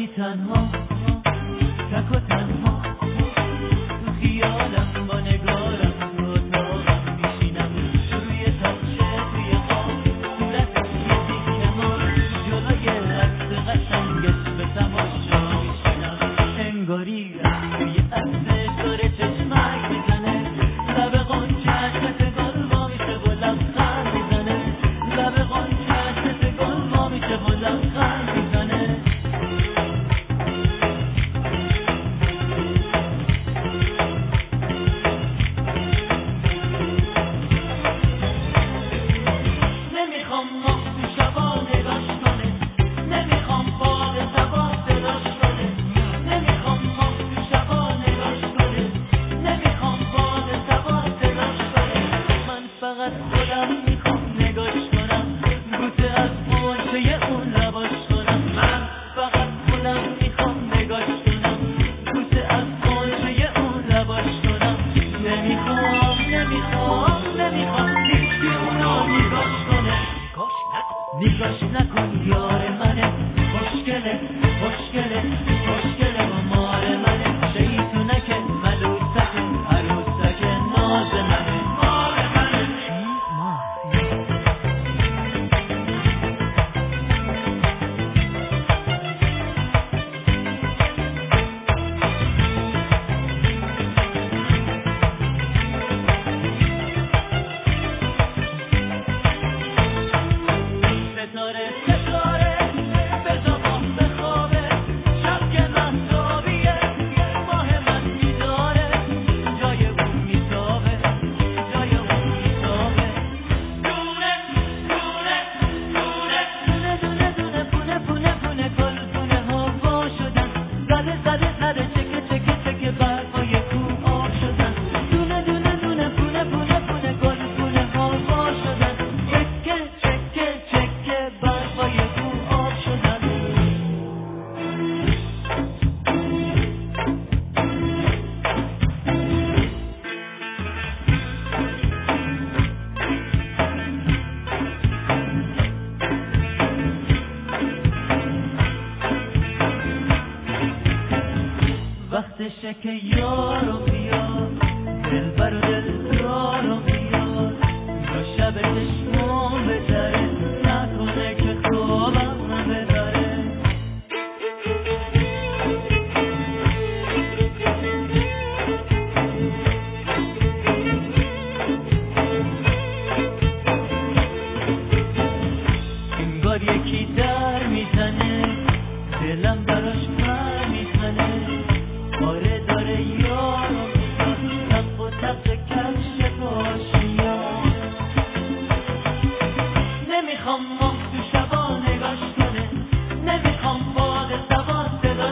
تنها تک و تنها تو خیالم با نگارم تو اتاقم میشینم روی تاقچه توی خواب صورت یه ما جلوی عکس قشنگش به تماشا میشینم انگاری روی عکس داره چشمک میزنه لب قنچه‌اش مثل گل وا میشه و لبخند میزنه لب قنچه‌اش مثل گل وا میشه و لبخند میزنه نگاش نکن یار منه خوشگله خوشگله خوشگله و مال منه شیطونک ملوسک عروسک ناز منه مال منه وقتشه که یارو بیاد دلبر و دلدارو بیاد تا شب چشمام بذاره نکنه که خوابم ببره انگار یکی در میزنه دلم براش پر میزنه آره داره یارو